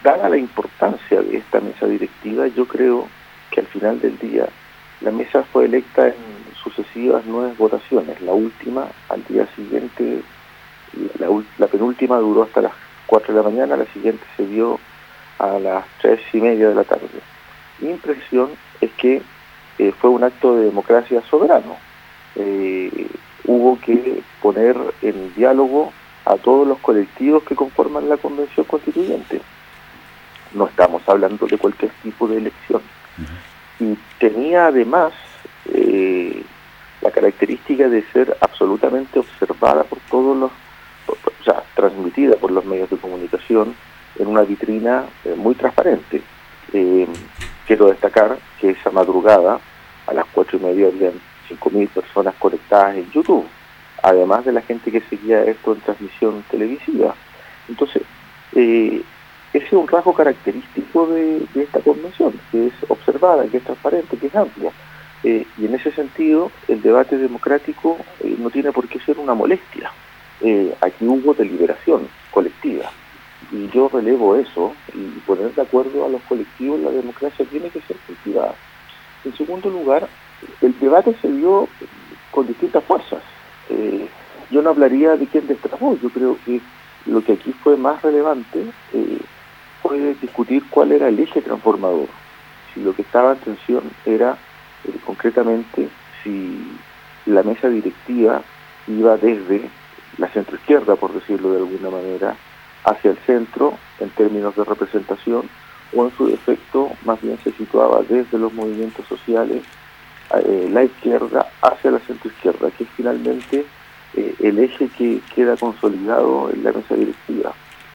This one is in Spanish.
dada la importancia de esta mesa directiva, yo creo que al final del día la mesa fue electa en sucesivas 9 votaciones. La última, al día siguiente, la penúltima duró hasta las 4 de la mañana, la siguiente se dio a las 3:30 de la tarde. Mi impresión es que fue un acto de democracia soberano. Hubo que poner en diálogo a todos los colectivos que conforman la Convención Constituyente. No estamos hablando de cualquier tipo de elección. Y tenía además la característica de ser absolutamente observada por todos los, o sea, transmitida por los medios de comunicación en una vitrina muy transparente. Quiero destacar que esa madrugada, a las 4:30, habían 5.000 personas conectadas en YouTube, además de la gente que seguía esto en transmisión televisiva. Entonces, ese es un rasgo característico de esta convención, que es observada, que es transparente, que es amplia. Y en ese sentido, el debate democrático no tiene por qué ser una molestia. Aquí hubo deliberación colectiva. Y yo relevo eso, y poner de acuerdo a los colectivos, la democracia tiene que ser cultivada. En segundo lugar, el debate se dio con distintas fuerzas. Yo no hablaría de quién destrabó. Yo creo que lo que aquí fue más relevante fue discutir cuál era el eje transformador. Si lo que estaba en tensión era concretamente si la mesa directiva iba desde la centroizquierda, por decirlo de alguna manera, hacia el centro en términos de representación, o en su defecto más bien se situaba desde los movimientos sociales, la izquierda hacia la centroizquierda, que es finalmente el eje que queda consolidado en la mesa directiva.